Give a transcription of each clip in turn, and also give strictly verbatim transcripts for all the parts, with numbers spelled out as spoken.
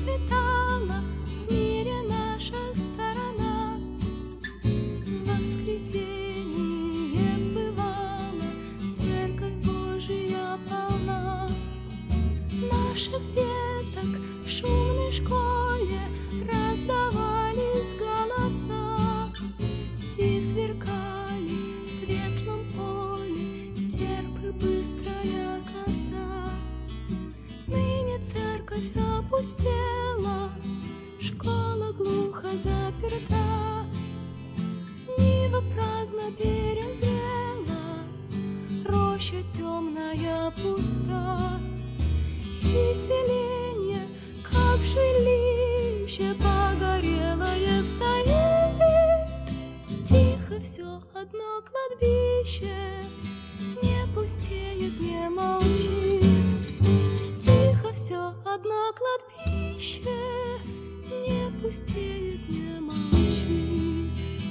процветала в мире наша сторона. В воскресенье бывало, Церковь Божия полна. Наших деток в шумной школе раздавались голоса, и сверкали в светлом поле серп и быстрая коса. Ныне церковь опустела, школа глухо заперта, нива праздно перезрела, роща темная пуста. И селенье, как жилище погорелое, стоит. Тихо все одно кладбище, не пустеет, не молчит. Тихо все одно кладбище, не пустеет, не молчит.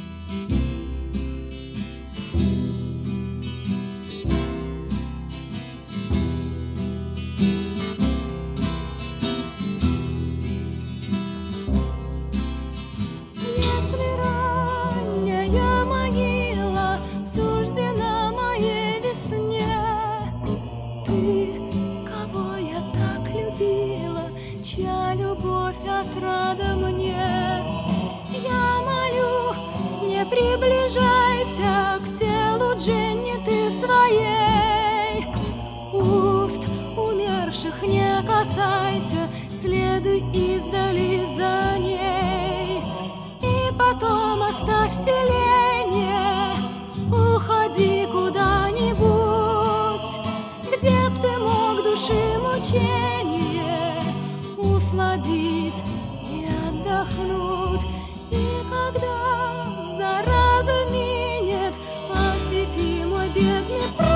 Если ранняя могила суждена моей весне, ты, кого я так любила, чья любовь отрада мне, я молю, не приближайся к телу Дженни ты своей. Уст умерших не касайся, следуй издали за ней. И потом оставь селение, уходи куда-нибудь, где б ты мог души мучение усладить и отдохнуть. И когда зараза минет, посети мой бедный